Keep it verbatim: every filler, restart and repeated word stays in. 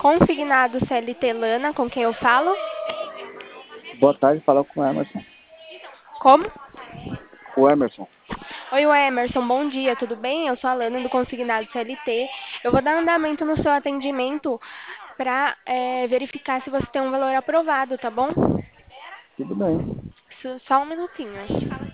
Consignado C L T Lana, com quem eu falo? Boa tarde, fala com o Emerson. Como? O Emerson. Oi, Emerson, bom dia, tudo bem? Eu sou a Lana do Consignado C L T. Eu vou dar andamento no seu atendimento para verificar se você tem um valor aprovado, tá bom? Tudo bem. Só só um minutinho.